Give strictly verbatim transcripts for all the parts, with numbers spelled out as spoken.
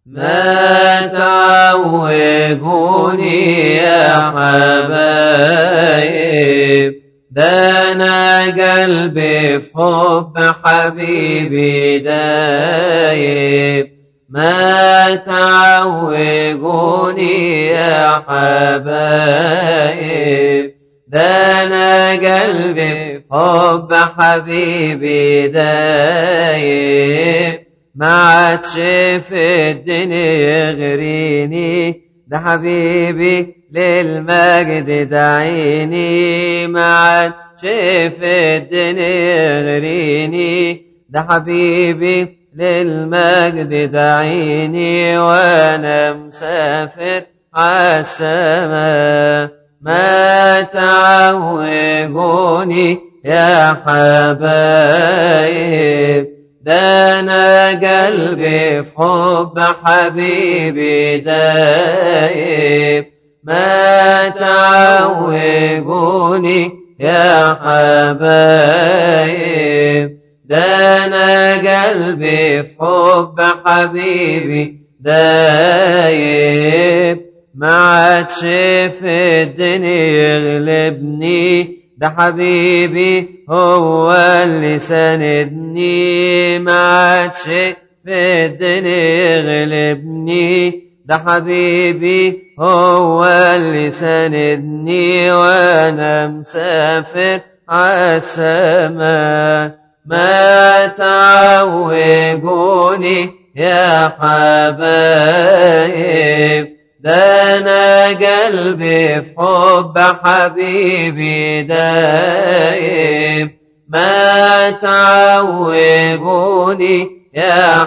ما تعوقوني يا حبايب، ده أنا قلبي في حب حبيبي دايب. ما تعوقوني يا حبايب، ده أنا قلبي في حب حبيبي دايب. ما عادش في الدنيا يغريني، ده حبيبي للمجد دعيني. ما عادش في الدنيا يغريني، ده حبيبي للمجد دعيني. وانا مسافر عالسما ما تعوقوني يا حبايب، ده أنا قلبي في حب حبيبي دايب. ما تعوقوني يا حبايب، ده أنا قلبي في حب حبيبي دايب. ما عادش في الدنيا يغلبني، ده حبيبي هو اللي ساندني. ما عادش في الدنيا يغلبني، ده حبيبي هو اللي ساندني. وانا مسافر عالسما ما تعوقوني يا حبايب، ده أنا قلبي في حب حبيبي دايب. ما تعوقوني يا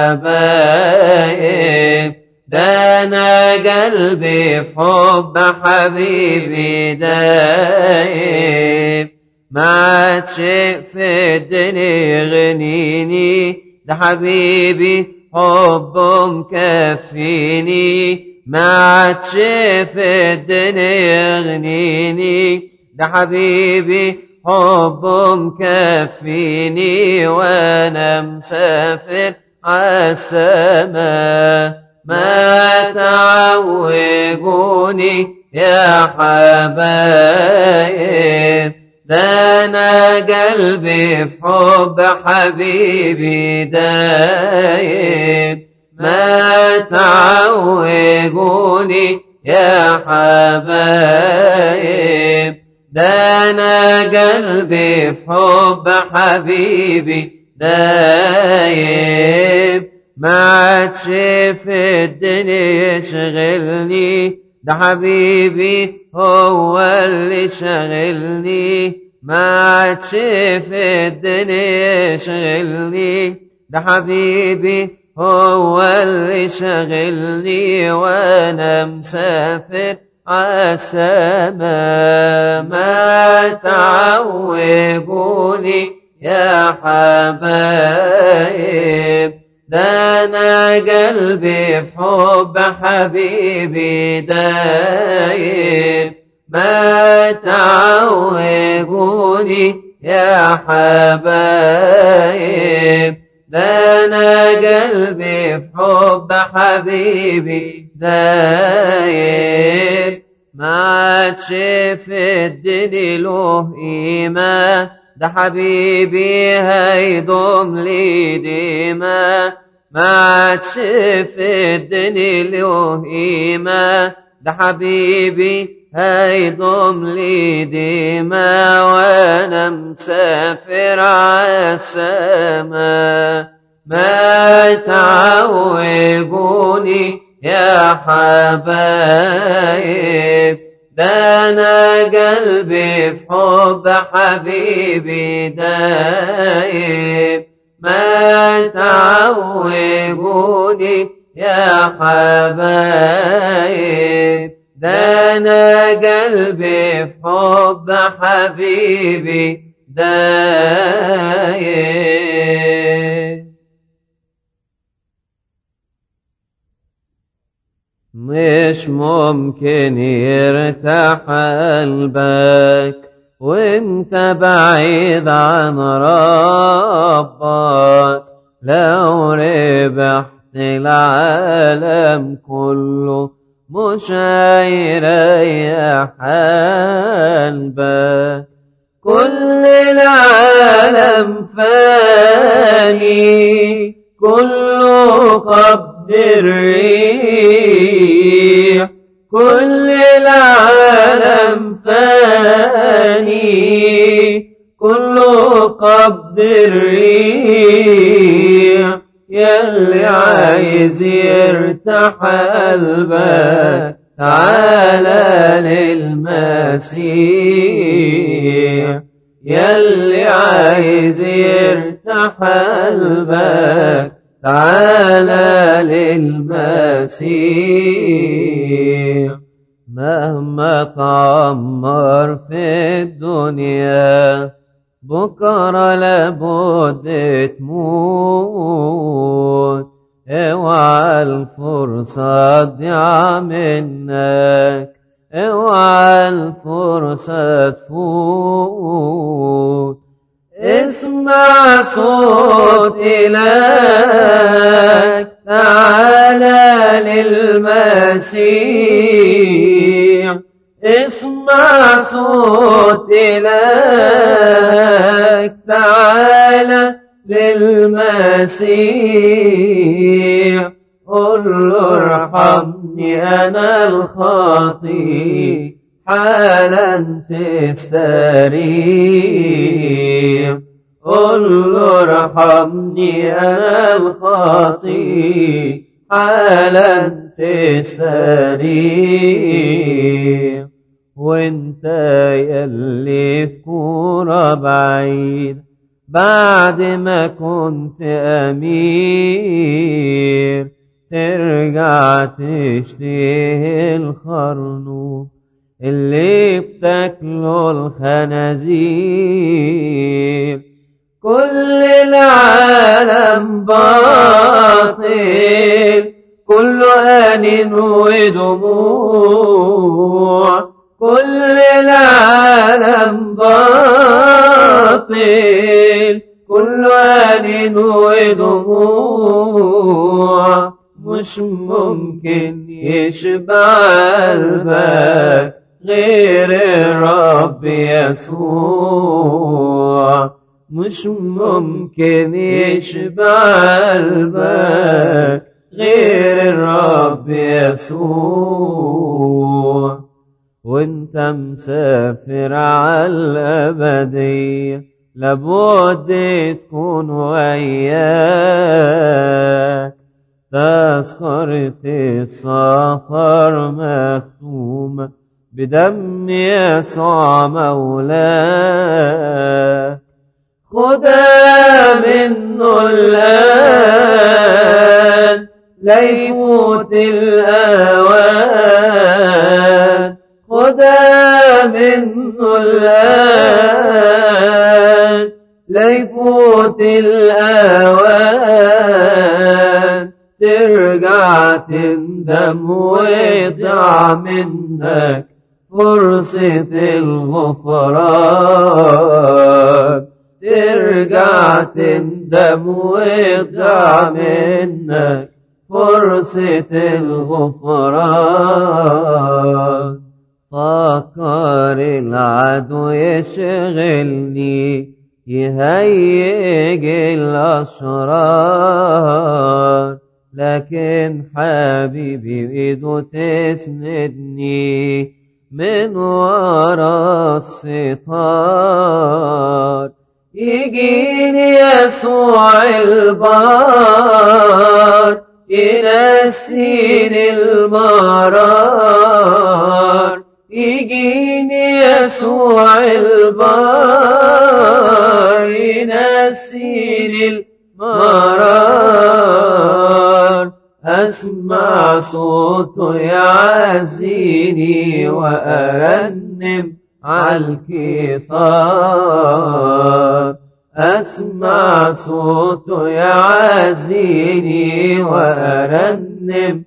حبايب، ده أنا قلبي في حب حبيبي دايب. ما عادش في الدنيا يغنيني، ده حبيبي حبه مكفيني. ما عادش في الدنيا يغنيني، ده حبيبي حبه مكفيني. وانا مسافر عالسما ما تعوقوني يا حبايب، ده أنا قلبي في حب حبيبي دايب. ما تعوقوني يا حبايب، ده أنا قلبي في حب حبيبي دايب. ما عادش في الدنيا يشغلني، ده حبيبي هو اللي شغلني. ما عادش في الدنيا يشغلني، ده حبيبي هو اللي شغلني. وانا مسافر عالسما ما تعوقوني يا حبايب، ده أنا قلبي في حب حبيبي دايب. ما تعوقوني يا حبايب، ده أنا قلبي في حب حبيبي دايب. ما عادش في الدنيا له قيمة، ده حبيبي هيدوم لي ديما. ما عادش في الدنيا له قيمة، ده حبيبي هيدوم لي ديما. وانا مسافر عالسما ما تعوقوني يا حبايب، ده أنا قلبي في حب حبيبي دايب. ما تعوقوني يا حبايب، ده أنا قلبي في حب حبيبي دايب. مش ممكن يرتاح قلبك وانت بعيد عن ربك، لو ربحت العالم كله مش هيريح قلبك. كل العالم فاني كله قبض الريح، كل العالم فاني كله قبض الريح. ياللي عايز يرتاح قلبك تعالى للمسيح، ياللي عايز يرتاح قلبك تعالى للمسيح. مهما تعمر في الدنيا بكرة لابد تموت، اوعى الفرصة تضيع منك، اوعى الفرصة تفوت. اسمع صوت إلهك تعالى للمسيح، اسمع صوت إلهك تعالى للمسيح. قل له ارحمني أنا الخاطئ حالا تستريح، قل له ارحمني أنا الخاطئ حالا تستريح. وانت يلي في كورة بعيد بعد ما كنت أمير، ترجع تشتهي الخرنوب اللي بتاكله الخنازير. كل العالم باطل كله آن ودموع، كل العالم باطل كله آن ودموع. مش ممكن يشبع قلبك غير الرب يسوع، مش ممكن يشبع قلبك غير الرب يسوع. وانت مسافر على الأبدية لابد تكون وياك، تذكرة السفر مختومة بدم يسوع مولاك. خدها منه الآن ليفوت الأوان، خدها منه الآن ليفوت الأوان. ترجع تندم ويضيع منك فرصة الغفران، ترجع تندم ويضيع منك فرصة الغفران. فكر العدو يشغلني يهيج الأشرار، لكن حبيبي بإيده تسندني من ورا الستار. يجيني يسوع البار ينسيني المرار، يجيني يسوع البار ينسيني المرار. أسمع صوته يعزيني وأرنم عالكثار، أسمع صوته يعزيني وأرنم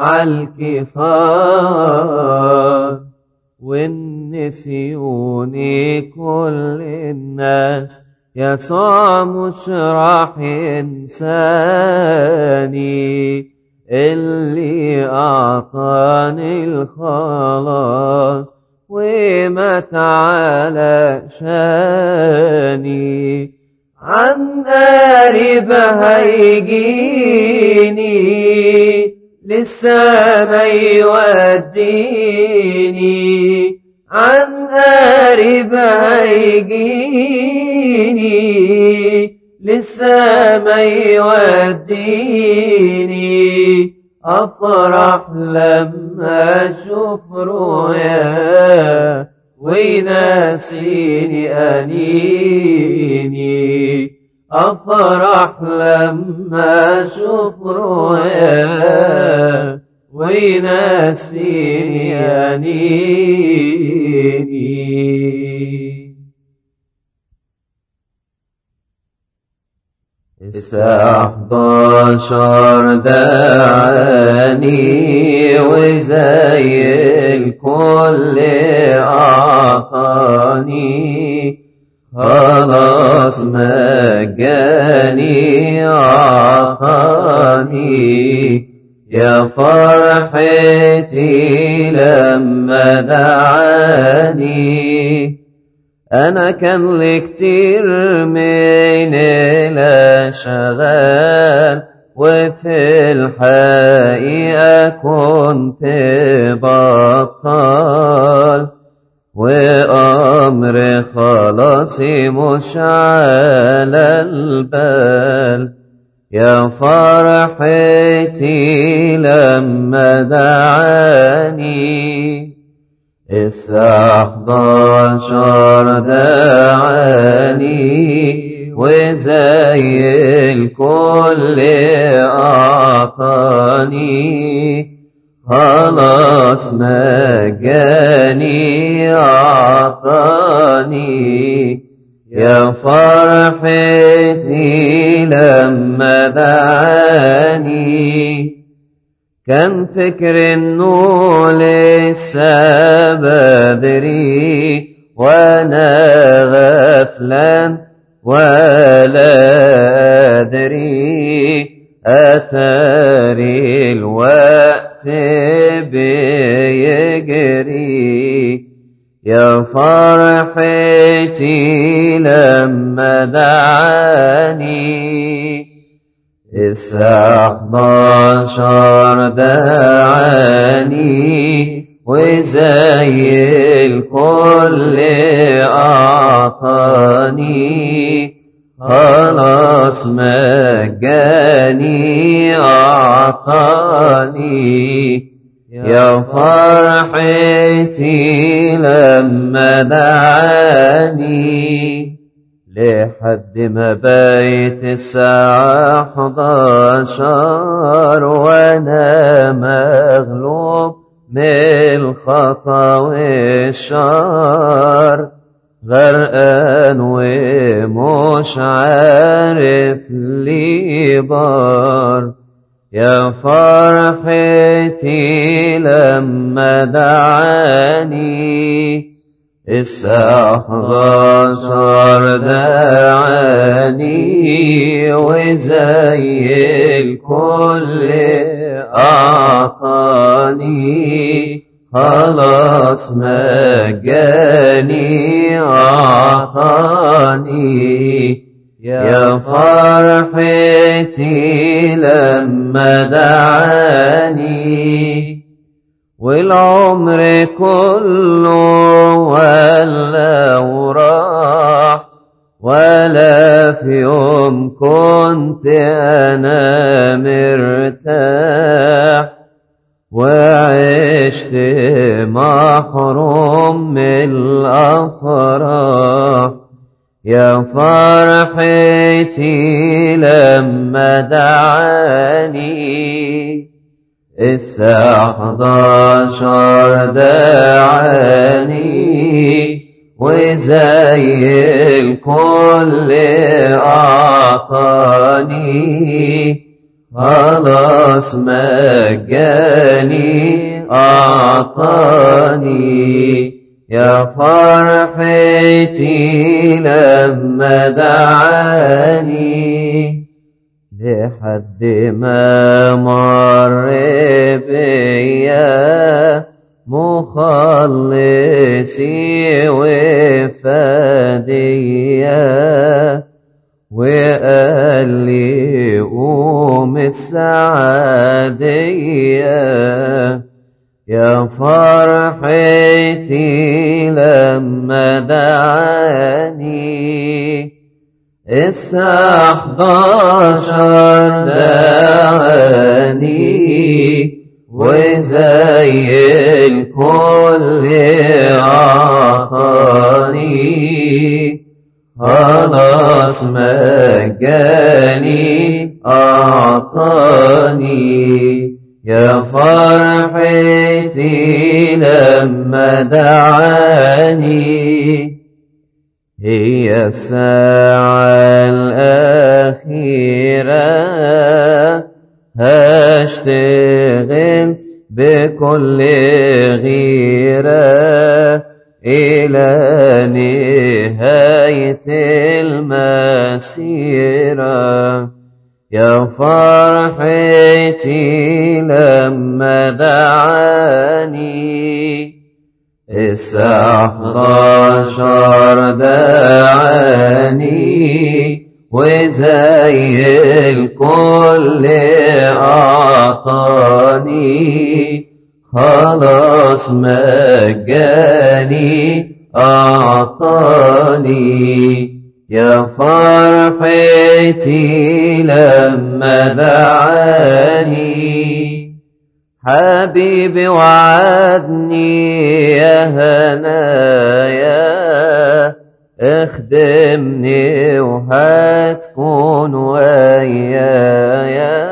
عالكثار. والنسيوني كل الناس يسوع مش راح ينساني اللي أعطاني الخلاص ومات على شاني. عن قريب هيجيني للسما يوديني، عن قريب هيجيني للسما يوديني. أفرح لما أشوف رؤيا وينسيني أنيني، أفرح لما أشوف رؤيا وينسيني أنيني. الساعة احداشر دعاني وزي الكل أعطاني، خلاص مجاني أعطاني. يا فرحتي لما دعاني، أنا كان لي كتير من الأشغال وفي الحقيقة كنت بطال، وأمر خلاصي مش على البال. يا فرحتي لما دعاني، الساعة احداشر دعاني وزي الكل أعطاني، خلاص مجاني أعطاني. يا فرحتي لما دعاني، كان فكر انه لسه بدري وانا غفلان ولا ادري، اتاري الوقت بيجري. يا فرحتي لما دعاني، الساعة احداشر دعاني وزي الكل أعطاني، خلاص مجاني أعطاني. يا فرحتي لما دعاني، لحد ما بقيت الساعة احداشر وانا مغلوب من الخطا والشر، غرقان ومش عارف لي بار. يا فرحتي لما دعاني، الساعة احداشر دعاني وزي الكل أعطاني، خلاص مجاني أعطاني. يا فرحتي لما دعاني، والعمر كله ولا وراح، ولا في يوم كنت أنا مرتاح، وعشت محروم من الأفراح. يا فرحتي لما دعاني، الساعة احداشر دعاني وزي الكل أعطاني، خلاص مجاني أعطاني. يا فرحتي لما دعاني لحد ما مر بيا مخلصي وفاديا وقال لي قوم السعادية يا فرحتي لما دعاني الساعة حداشر دعاني وزي الكل أعطاني خلاص مجاني أعطاني يا فرحتي لما دعاني هي الساعة الأخيرة هشتغل بكل غيرة إلى نهاية المسيرة يا فرحتي لما دعاني الساعة حداشر دعاني وزي الكل أعطاني خلاص مجاني أعطاني يا فرحتي لما دعاني حبيبي وعدني يا هنايا اخدمني وهتكون ويايا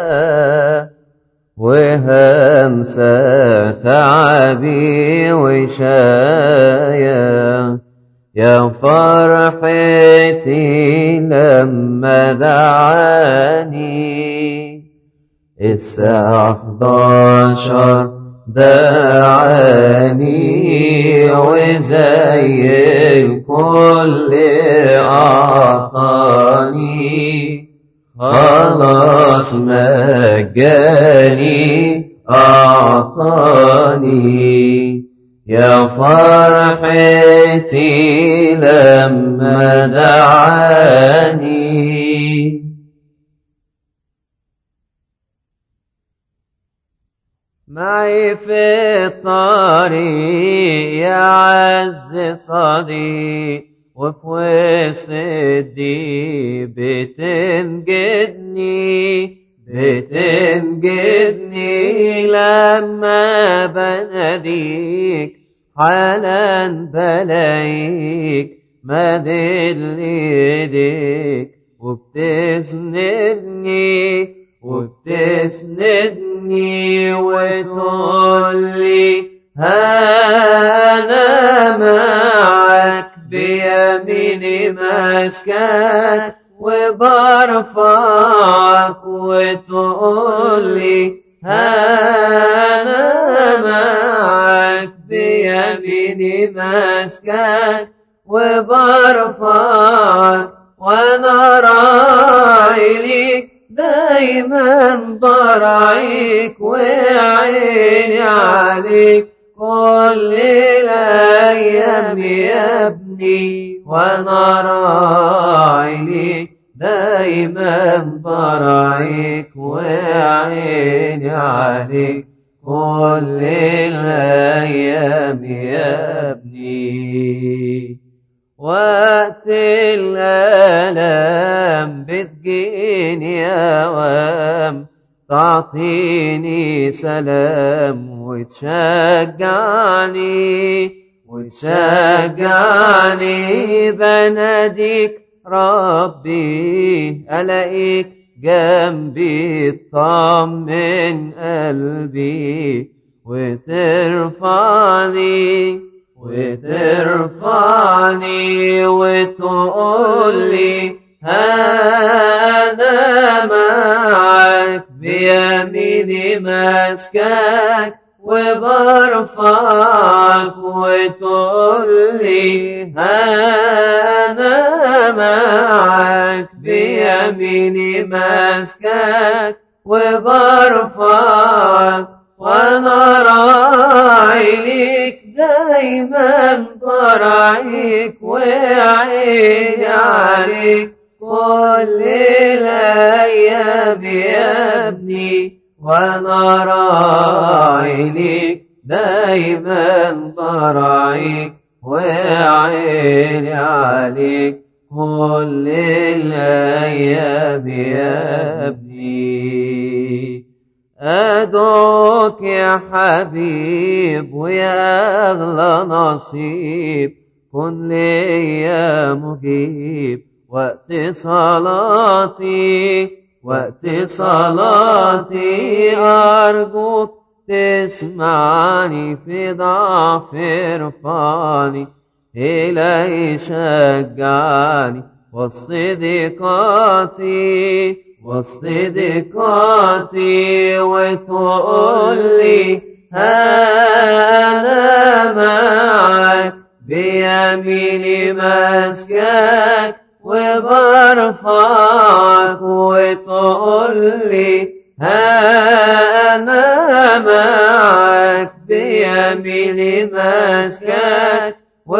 وهنسى تعبي وشايا يا فرحتي لما دعاني الساعة حداشر دعاني وزي الكل أعطاني خلاص مجاني أعطاني يا فرحتي لما دعاني معي في الطريق يا عز صديق وفي وسط الديب بتنجدني بتنجدني لما بناديك حالا بلاقيك مدد ايديك وبتسندني وبتسندني وتقولي أنا معك بيميني ماسكك وبرفعك وتقولي أنا معك بيميني ماسكك وبرفعك وأنا راعي ليك دايما برعيك وعيني عليك كل الأيام يا ابني وأنا راعي ليك دايما برعيك وعيني عليك كل الأيام يا ابني وقت الآلام بتجيني أوام تعطيني سلام وتشجعني وتشجعني بناديك ربي ألاقيك جنبي تطمن قلبي وترفعني وترفعني وتقولي أنا معك بيميني ماسكك وبرفعك وتقولي أنا معك بيميني ماسكك وبرفعك وأنا راعي ليك دايما براعيك وعيني عليك كل الأيام يا ابني وأنا راعي ليك دايما براعيك وعيني عليك كل الأيام يا ابني. أدعوك يا حبيب ويا أغلى نصيب كن لي مجيب وقت صلاتي وقت صلاتي أرجوك تسمعني في ضعف ارفعني إلهي شجعني وسط ضيقاتي وسط ضيقاتي وتقولي أنا معك بيميني ماسكك وبرفعك وتقولي أنا معك بيميني ماسكك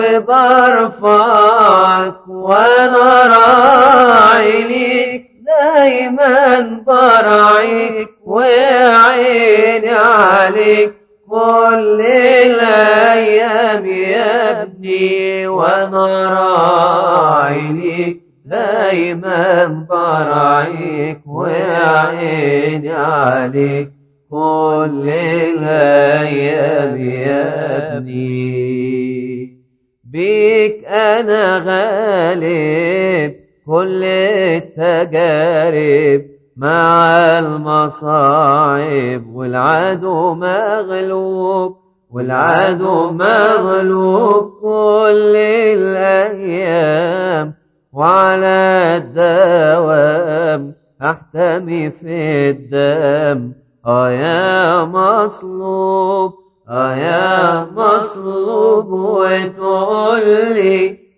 وبرفعك وأنا راعي ليك دايما براعيك وعيني عليك كل الأيام يا ابني وأنا راعي ليك دايما براعيك وعيني عليك كل الأيام يا ابني. بيك أنا غالب كل التجارب مع المصاعب والعدو مغلوب والعدو مغلوب كل الأيام وعلى الدوام أحتمي في الدم آه يا مصلوب آه يا مصلوب وتقولي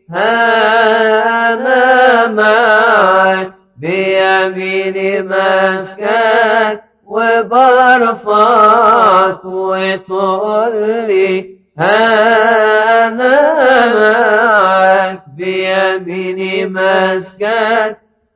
أنا معك بيميني ماسكك وبرفعك وتقولي أنا معك بيميني ماسكك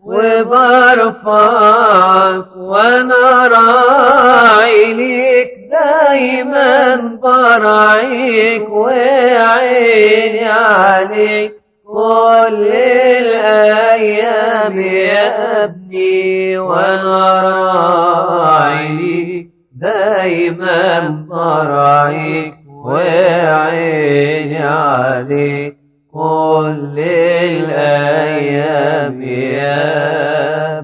وبرفعك وأنا راعي ليك دايما براعيك وعيني عليك كل الأيام يا ابني وأنا راعي ليك دايما براعيك وعيني عليك كل الأيام يا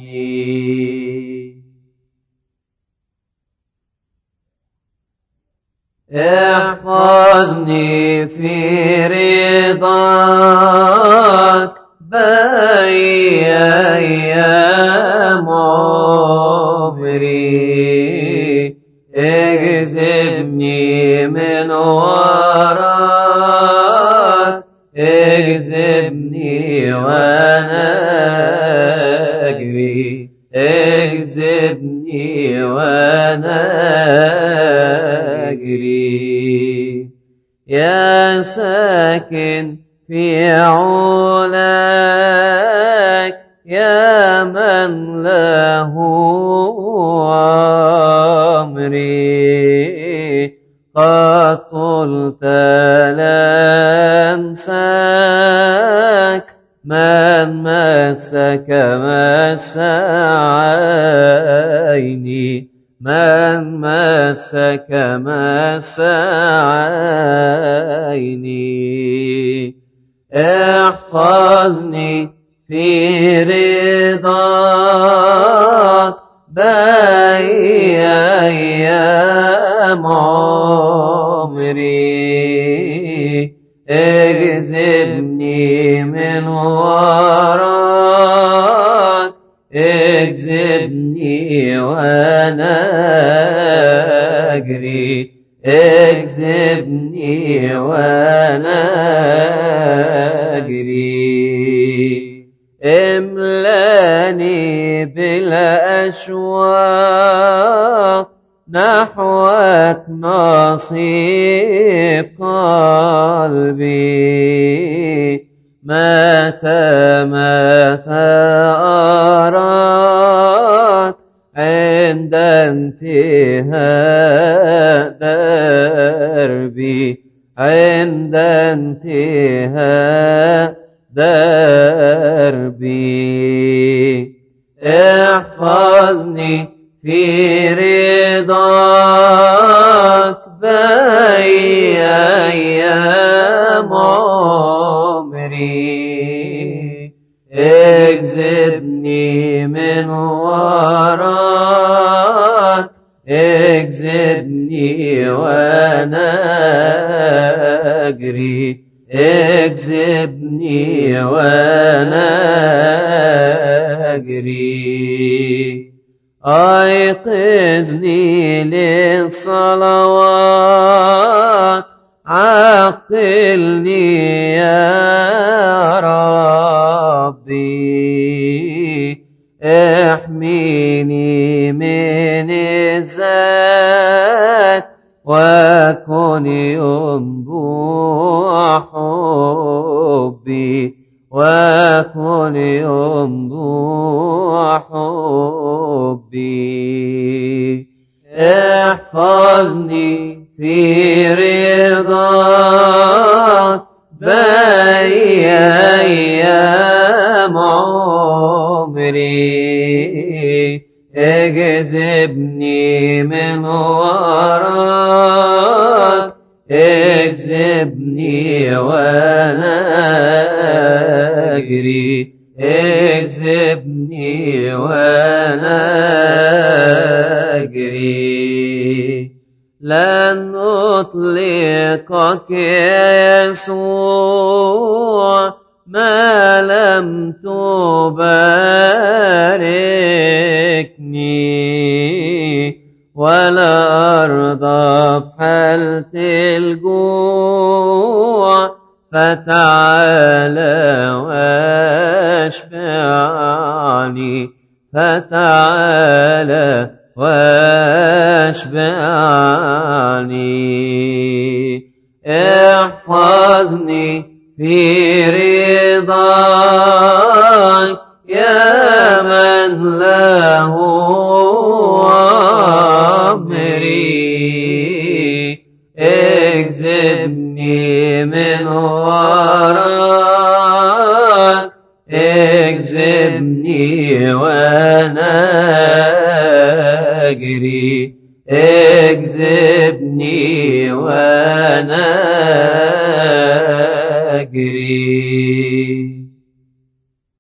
ابني. احفظني في رضاك باقي أيام عمري اجذبني من وراك اجذبني وانا اجري اجذبني وانا اجري يا ساكن في علاك يا من له أمري قد قلت لا أنساك من مسك مس عيني من مسك مس عيني احفظني في رضاك باقي أيام عمري اجذبني من وراك اجذبني وانا اجري اجذبني وانا اجري املاني بالاشواق نحوك نصيب قلبي متى متى أراك عند انتهاء دربي عند انتهاء دربي احفظني في رضاك باقي أيام عمري اجذبني من وراك اجذبني وانا اجري اجذبني وانا اجري ايقظني للصلوات عقلني يا ربي احميني من الذات وكن ينبوع حبي وكن ينبوع حبي احفظني في رضاك باقي أيام عمري اجذبني من وراك اجذبني وانا اجري اجذبني وانا اجري لن اطلقك يا يسوع ما لم تباركني ولا أرضى بحالة الجوع فتعالى واشبعني فتعالى واشبعني احفظني في رضاك يا من له أمري اجذبني من وراك اجذبني وانا اجري اجذبني وانا اجري